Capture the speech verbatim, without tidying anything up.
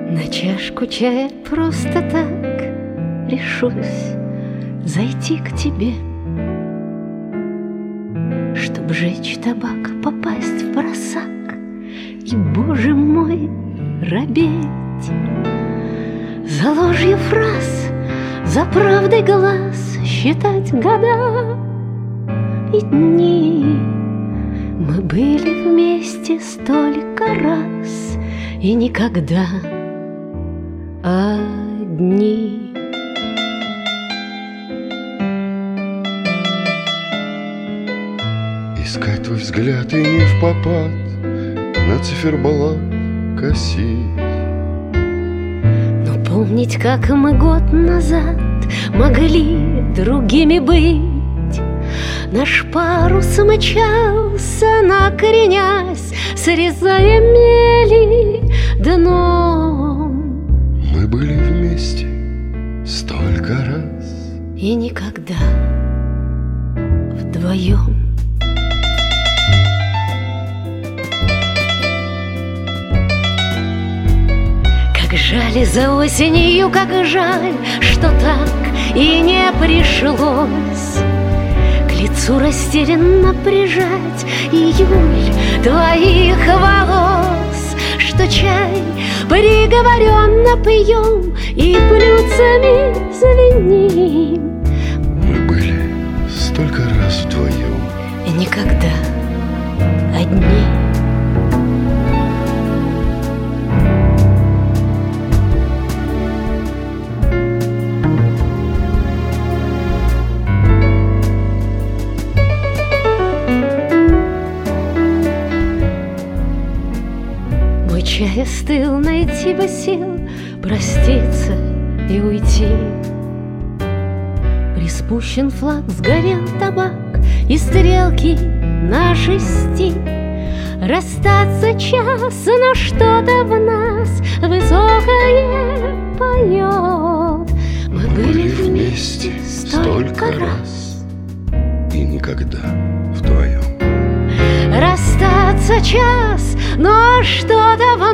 На чашку чая просто так решусь зайти к тебе, чтоб жечь табак, попасть в просак и, боже мой, робеть. За ложью фраз, за правдой глаз считать года и дни. Мы были вместе столько раз и никогда одни. Искать твой взгляд и не впопад на циферблат косить. Но помнить, как мы год назад могли другими быть. Наш парус мчался, накренясь, срезая мели дном. Мы были вместе столько раз и никогда вдвоем. Как жаль за осенью, как жаль, что так и не пришлось к лицу растерянно прижать июль твоих волос, что чай приговоренно пьем и блюдцами звеним. Мы были столько раз вдвоем и никогда одни. Чай остыл, найти бы сил проститься и уйти. Приспущен флаг, сгорел табак и стрелки на шести. Расстаться час, но что-то в нас высокое поет. Мы были вместе столько раз и никогда вдвоем. Расстаться час, но что-то в